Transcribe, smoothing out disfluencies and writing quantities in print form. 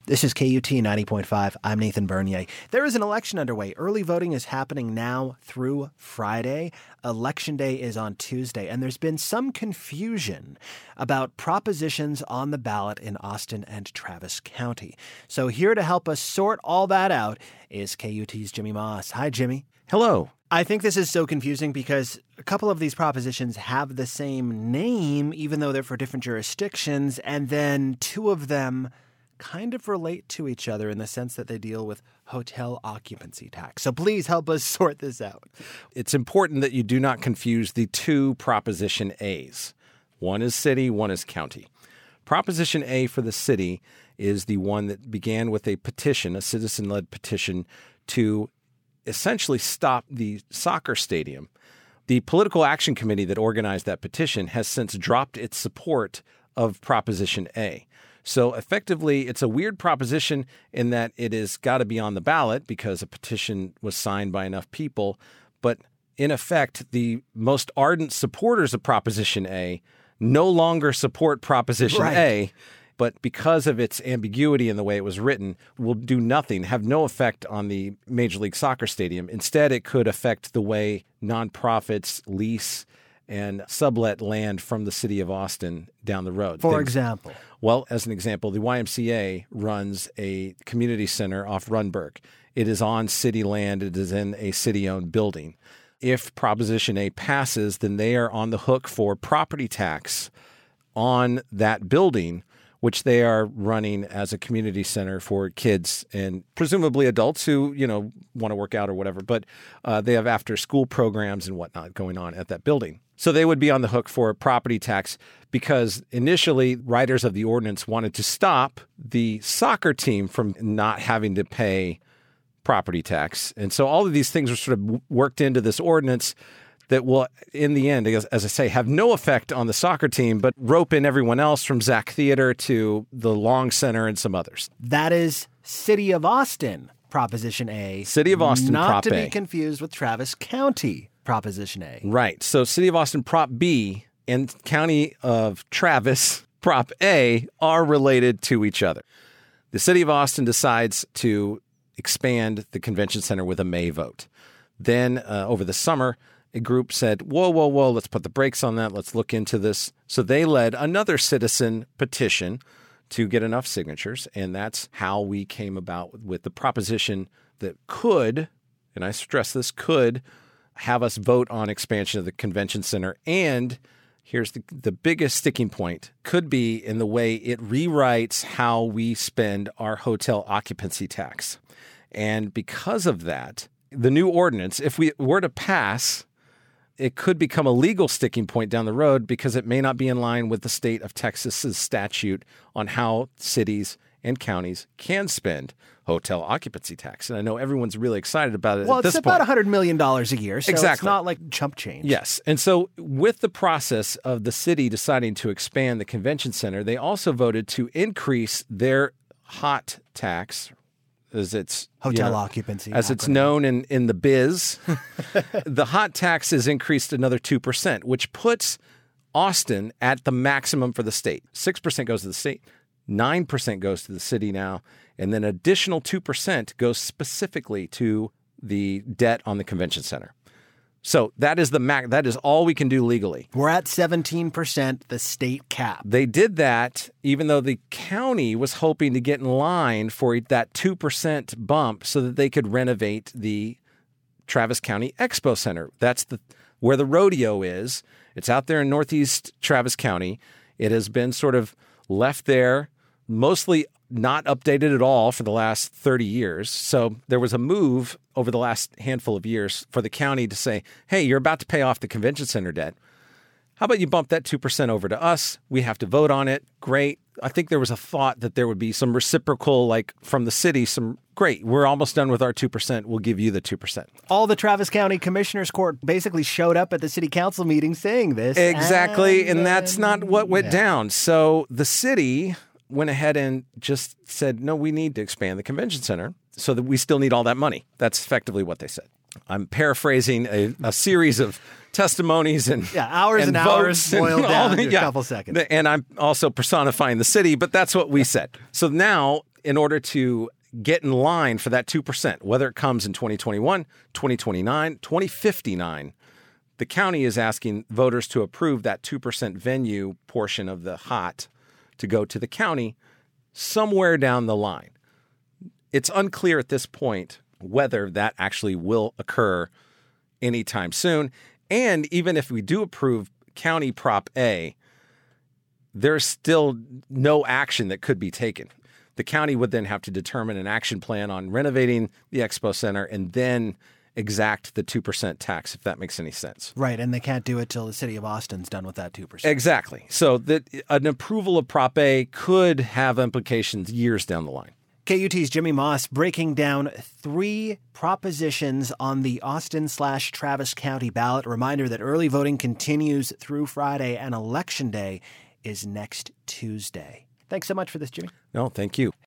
This is KUT 90.5. I'm Nathan Bernier. There is an election underway. Early voting is happening now through Friday. Election day is on Tuesday, and there's been some confusion about propositions on the ballot in Austin and Travis County. So here to help us sort all that out is KUT's Jimmy Moss. Hi, Jimmy. Hello. I think this is so confusing because a couple of these propositions have the same name, even though they're for different jurisdictions, and then two of them kind of relate to each other in the sense that they deal with hotel occupancy tax. So please help us sort this out. It's important that you do not confuse the two Proposition A's. One is city, one is county. Proposition A for the city is the one that began with a petition, a citizen-led petition, to essentially stop the soccer stadium. The Political Action Committee that organized that petition has since dropped its support of Proposition A. So effectively, it's a weird proposition in that it has got to be on the ballot because a petition was signed by enough people. But in effect, the most ardent supporters of Proposition A no longer support Proposition A. But because of its ambiguity in the way it was written, will do nothing, have no effect on the Major League Soccer stadium. Instead, it could affect the way nonprofits lease and sublet land from the city of Austin down the road. For example? Well, as an example, the YMCA runs a community center off Runberg. It is on city land. It is in a city-owned building. If Proposition A passes, then they are on the hook for property tax on that building, which they are running as a community center for kids and presumably adults who, want to work out or whatever. But they have after-school programs and whatnot going on at that building. So they would be on the hook for a property tax because initially writers of the ordinance wanted to stop the soccer team from not having to pay property tax. And so all of these things were sort of worked into this ordinance that will, in the end, as I say, have no effect on the soccer team, but rope in everyone else from Zach Theater to the Long Center and some others. That is City of Austin, Proposition A. City of Austin, Prop A. Not A. to be confused with Travis County, Proposition A. Right. So City of Austin, Prop B, and County of Travis, Prop A, are related to each other. The City of Austin decides to expand the convention center with a May vote. Then over the summer, a group said, whoa, let's put the brakes on that. Let's look into this. So they led another citizen petition to get enough signatures. And that's how we came about with the proposition that could, and I stress this, could have us vote on expansion of the convention center. And here's the biggest sticking point, could be in the way it rewrites how we spend our hotel occupancy tax. And because of that, the new ordinance, if we were to pass, it could become a legal sticking point down the road because it may not be in line with the state of Texas's statute on how cities and counties can spend hotel occupancy tax. And I know everyone's really excited about it at this point. Well, it's about $100 million a year, so exactly. It's not like chump change. Yes. And so with the process of the city deciding to expand the convention center, they also voted to increase their hot tax, as it's hotel occupancy, as it's known in the biz. The hot tax is increased another 2%, which puts Austin at the maximum for the state. 6% goes to the state, 9% goes to the city now, and then additional 2% goes specifically to the debt on the convention center. So that is the max. That is all we can do legally. We're at 17%, the state cap. They did that even though the county was hoping to get in line for that 2% bump so that they could renovate the Travis County Expo Center. That's where the rodeo is. It's out there in northeast Travis County. It has been sort of left there, mostly not updated at all for the last 30 years. So there was a move over the last handful of years for the county to say, hey, you're about to pay off the convention center debt. How about you bump that 2% over to us? We have to vote on it. Great. I think there was a thought that there would be some reciprocal, like from the city, great, we're almost done with our 2%. We'll give you the 2%. All the Travis County Commissioners Court basically showed up at the city council meeting saying this. Exactly. And that's not what went down. So the city went ahead and just said, no, we need to expand the convention center so that we still need all that money. That's effectively what they said. I'm paraphrasing a series of testimonies and hours and hours boiled down in a couple seconds. And I'm also personifying the city, but that's what we said. So now in order to get in line for that 2%, whether it comes in 2021, 2029, 2059. The county is asking voters to approve that 2% venue portion of the HOT to go to the county somewhere down the line. It's unclear at this point whether that actually will occur anytime soon. And even if we do approve County Prop A, there's still no action that could be taken. The county would then have to determine an action plan on renovating the Expo Center and then exact the 2% tax, if that makes any sense. Right, and they can't do it till the city of Austin's done with that 2%. Exactly. So an approval of Prop A could have implications years down the line. KUT's Jimmy Moss breaking down 3 propositions on the Austin/Travis County ballot. Reminder that early voting continues through Friday and Election Day is next Tuesday. Thanks so much for this, Jimmy. No, thank you.